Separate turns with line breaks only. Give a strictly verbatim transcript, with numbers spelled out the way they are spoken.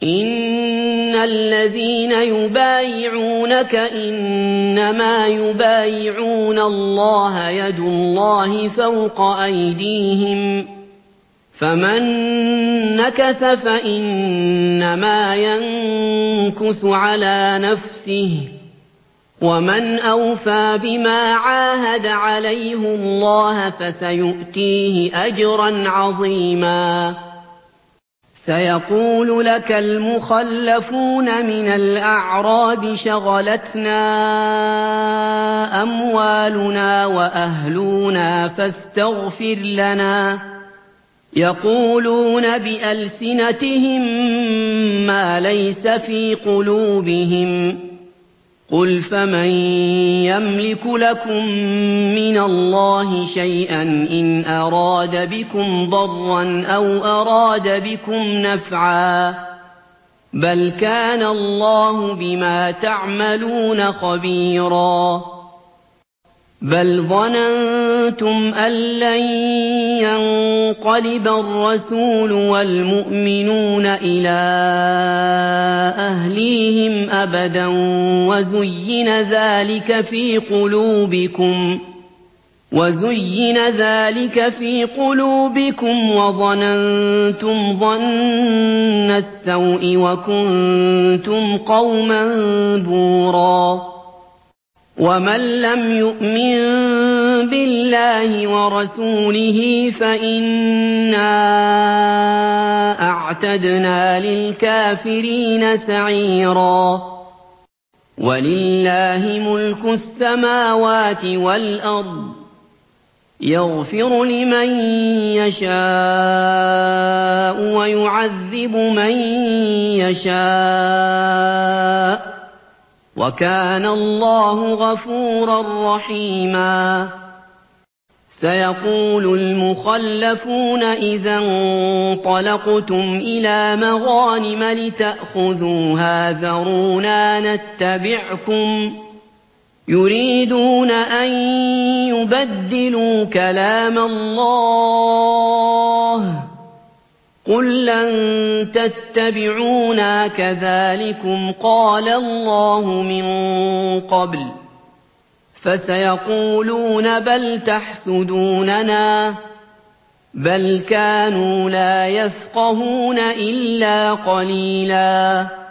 إِنَّ الَّذِينَ يُبَايِعُونَكَ إِنَّمَا يُبَايِعُونَ اللَّهَ يَدُ اللَّهِ فَوْقَ أَيْدِيهِمْ ۚ فَمَن نَّكَثَ فَإِنَّمَا يَنكُثُ عَلَىٰ نَفْسِهِ ۖ وَمَنْ أَوْفَىٰ بِمَا عَاهَدَ عَلَيْهُ اللَّهَ فَسَيُؤْتِيهِ أَجْرًا عَظِيمًا. سَيَقُولُ لَكَ الْمُخَلَّفُونَ مِنَ الْأَعْرَابِ شَغَلَتْنَا أَمْوَالُنَا وَأَهْلُونَا فَاسْتَغْفِرْ لَنَا ۚ يَقُولُونَ بِأَلْسِنَتِهِم مَّا لَيْسَ فِي قُلُوبِهِمْ ۚ قُلْ فَمَن يَمْلِكُ لَكُم مِّنَ اللَّهِ شَيْئًا إِنْ أَرَادَ بِكُمْ ضَرًّا أَوْ أَرَادَ بِكُمْ نَفْعًا ۚ بَلْ كَانَ اللَّهُ بِمَا تَعْمَلُونَ خَبِيرًا. بَلْ ظَنَنتُمْ أَن لَّن يَنقَلِبَ الرَّسُولُ وَالْمُؤْمِنُونَ إِلَىٰ أَهْلِيهِمْ أَبَدًا وَزُيِّنَ ذَٰلِكَ فِي قُلُوبِكُمْ وَزُيِّنَ ذَٰلِكَ فِي قُلُوبِكُمْ وَظَنَنتُمْ ظَنَّ السَّوْءِ وَكُنتُمْ قَوْمًا بُورًا. وَمَن لَّمْ يُؤْمِن بِاللَّهِ وَرَسُولِهِ فَإِنَّا أَعْتَدْنَا لِلْكَافِرِينَ سَعِيرًا. وَلِلَّهِ مُلْكُ السَّمَاوَاتِ وَالْأَرْضِ ۚ يَغْفِرُ لِمَن يَشَاءُ وَيُعَذِّبُ مَن يَشَاءُ ۚ وَكَانَ اللَّهُ غَفُورًا رَّحِيمًا. سَيَقُولُ الْمُخَلَّفُونَ إِذَا انطَلَقْتُمْ إِلَىٰ مَغَانِمَ لِتَأْخُذُوهَا ذَرُونَا نَتَّبِعْكُمْ ۖ يُرِيدُونَ أَن يُبَدِّلُوا كَلَامَ اللَّهِ ۚ قُل لَّن تَتَّبِعُونَا كَذَٰلِكُمْ قَالَ اللَّهُ مِن قَبْلُ ۖ فَسَيَقُولُونَ بَلْ تَحْسُدُونَنَا ۚ بَلْ كَانُوا لَا يَفْقَهُونَ إِلَّا قَلِيلًا.